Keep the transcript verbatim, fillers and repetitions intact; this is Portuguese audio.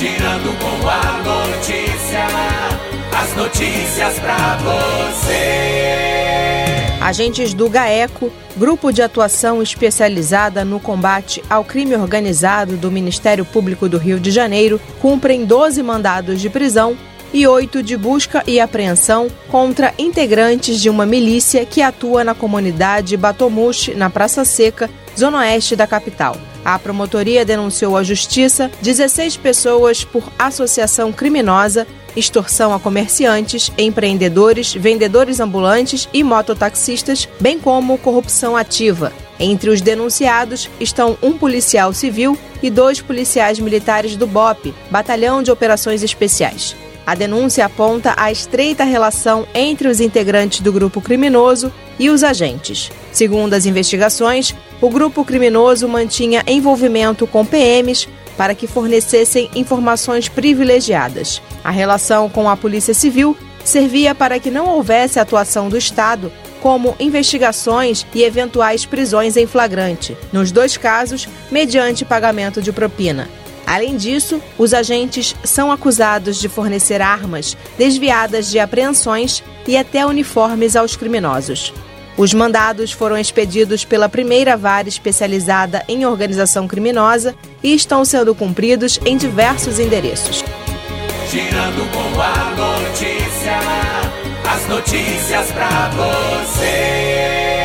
Girando com a notícia, as notícias pra você. Agentes do GAECO, Grupo de Atuação Especializada no Combate ao Crime Organizado do Ministério Público do Rio de Janeiro, cumprem doze mandados de prisão e oito de busca e apreensão contra integrantes de uma milícia que atua na comunidade Batomushi, na Praça Seca, zona oeste da capital. A promotoria denunciou à Justiça dezesseis pessoas por associação criminosa, extorsão a comerciantes, empreendedores, vendedores ambulantes e mototaxistas, bem como corrupção ativa. Entre os denunciados estão um policial civil e dois policiais militares do B O P, Batalhão de Operações Especiais. A denúncia aponta a estreita relação entre os integrantes do grupo criminoso e os agentes. Segundo as investigações, o grupo criminoso mantinha envolvimento com P Ms para que fornecessem informações privilegiadas. A relação com a Polícia Civil servia para que não houvesse atuação do Estado, como investigações e eventuais prisões em flagrante, nos dois casos, mediante pagamento de propina. Além disso, os agentes são acusados de fornecer armas desviadas de apreensões e até uniformes aos criminosos. Os mandados foram expedidos pela primeira vara especializada em organização criminosa e estão sendo cumpridos em diversos endereços. Girando com a notícia, as notícias pra você.